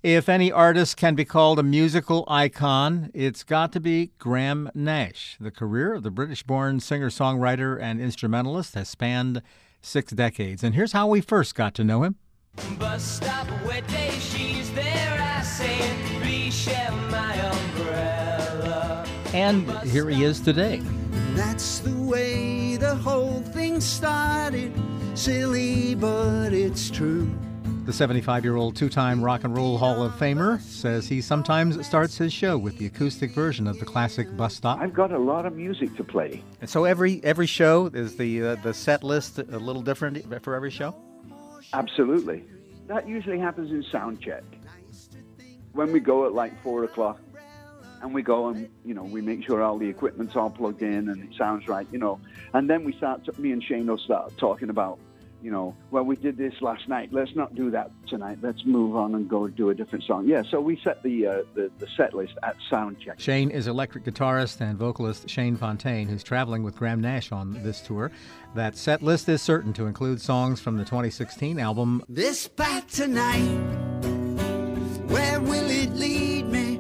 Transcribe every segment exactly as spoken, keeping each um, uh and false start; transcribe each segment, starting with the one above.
If any artist can be called a musical icon, it's got to be Graham Nash. The career of the British-born singer-songwriter and instrumentalist has spanned six decades. And here's how we first got to know him. Bus stop, wet day, she's there, I say, please share my umbrella. And here he is today. That's the way the whole thing started. Silly, but it's true. The seventy-five-year-old two-time Rock and Roll Hall of Famer says he sometimes starts his show with the acoustic version of the classic Bus Stop. I've got a lot of music to play. And so every every show, is the uh, the set list a little different for every show? Absolutely. That usually happens in sound check. When we go at like four o'clock, and we go and, you know, we make sure all the equipment's all plugged in and it sounds right, you know. And then we start, to, me and Shane will start talking about, you know, well, we did this last night. Let's not do that tonight. Let's move on and go do a different song. Yeah, so we set the uh, the, the set list at sound check. Shane is electric guitarist and vocalist Shane Fontaine, who's traveling with Graham Nash on this tour. That set list is certain to include songs from the twenty sixteen album This Path Tonight, where will it lead me?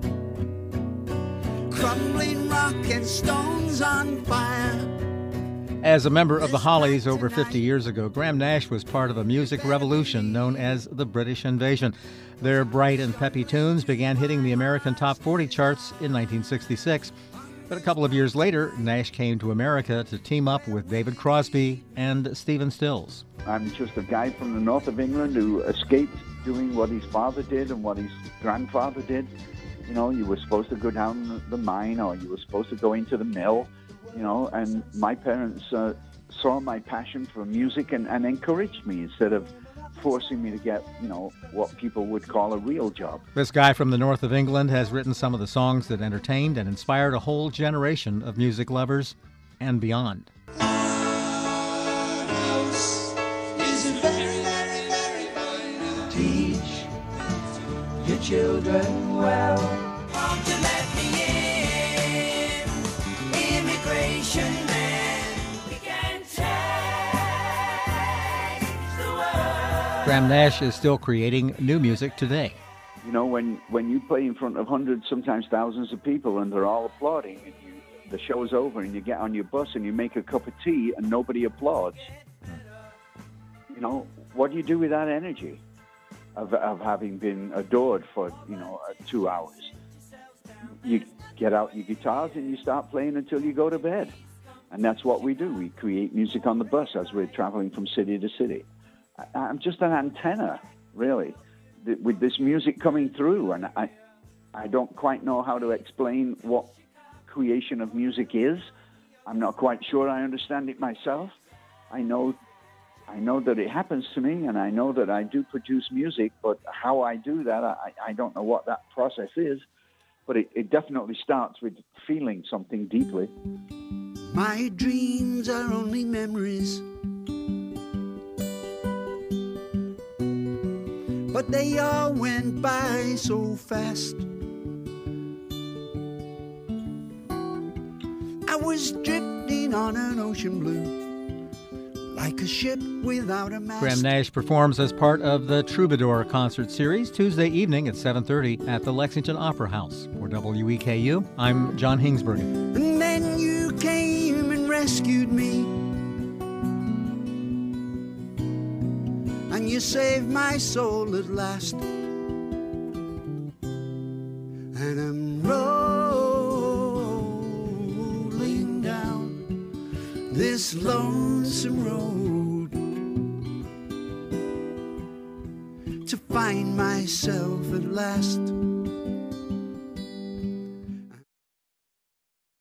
Crumbling rock and stones on fire. As a member of the Hollies over fifty years ago, Graham Nash was part of a music revolution known as the British Invasion. Their bright and peppy tunes began hitting the American Top forty charts in nineteen sixty-six. But a couple of years later, Nash came to America to team up with David Crosby and Stephen Stills. I'm just a guy from the north of England who escaped doing what his father did and what his grandfather did. You know, you were supposed to go down the mine or you were supposed to go into the mill. You know, and my parents uh, saw my passion for music and, and encouraged me instead of forcing me to get, you know, what people would call a real job. This guy from the north of England has written some of the songs that entertained and inspired a whole generation of music lovers and beyond. Teach your children well. Won't you let me in? Immigration man, we can take the world. Graham Nash is still creating new music today. You know, when, when you play in front of hundreds, sometimes thousands of people and they're all applauding and you, the show's over and you get on your bus and you make a cup of tea and nobody applauds, you know, what do you do with that energy of, of having been adored for, you know, uh, two hours? You get out your guitars and you start playing until you go to bed. And that's what we do. We create music on the bus as we're traveling from city to city. I, I'm just an antenna, really, th- with this music coming through. And I, I don't quite know how to explain what creation of music is. I'm not quite sure I understand it myself. I know, I know that it happens to me, and I know that I do produce music, but how I do that, I, I don't know what that process is. But it, it definitely starts with feeling something deeply. My dreams are only memories, but they all went by so fast. I was drifting on an ocean blue, like a ship without a mast. Graham Nash performs as part of the Troubadour concert series Tuesday evening at seven thirty at the Lexington Opera House. For W E K U, I'm John Hingsbergen. And then you came and rescued me, and you saved my soul at last. And I'm rolling down this lonesome road to find myself at last.